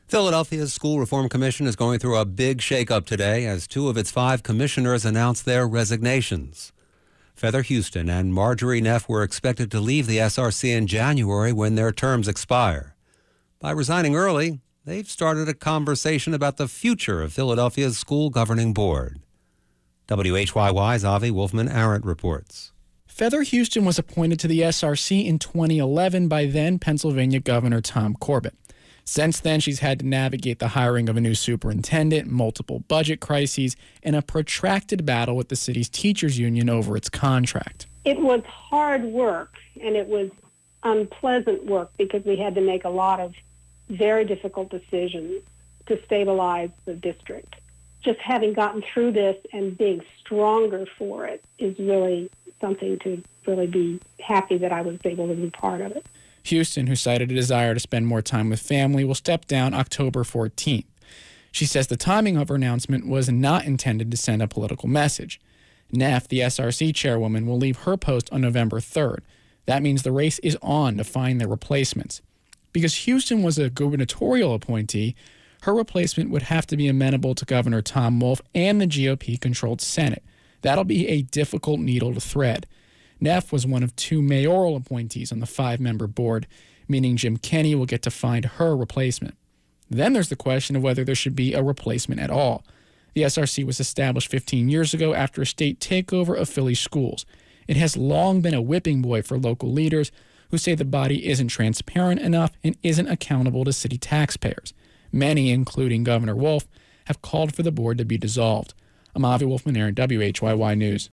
Philadelphia's School Reform Commission is going through a big shakeup today as 2 of its 5 commissioners announced their resignations. Feather Houston and Marjorie Neff were expected to leave the SRC in January when their terms expire. By resigning early, they've started a conversation about the future of Philadelphia's school governing board. WHYY's Avi Wolfman-Arent reports. Feather Houston was appointed to the SRC in 2011 by then Pennsylvania Governor Tom Corbett. Since then, she's had to navigate the hiring of a new superintendent, multiple budget crises, and a protracted battle with the city's teachers union over its contract. It was hard work, and it was unpleasant work because we had to make a lot of very difficult decisions to stabilize the district. Just having gotten through this and being stronger for it is really something to really be happy that I was able to be part of it. Houston, who cited a desire to spend more time with family, will step down October 14th. She says the timing of her announcement was not intended to send a political message. Neff, the SRC chairwoman, will leave her post on November 3rd. That means the race is on to find their replacements. Because Houston was a gubernatorial appointee, her replacement would have to be amenable to Governor Tom Wolf and the GOP-controlled Senate. That'll be a difficult needle to thread. Neff was one of 2 mayoral appointees on the 5-member board, meaning Jim Kenney will get to find her replacement. Then there's the question of whether there should be a replacement at all. The SRC was established 15 years ago after a state takeover of Philly schools. It has long been a whipping boy for local leaders who say the body isn't transparent enough and isn't accountable to city taxpayers. Many, including Governor Wolf, have called for the board to be dissolved. I'm Avi Wolfman-Arent, WHYY News.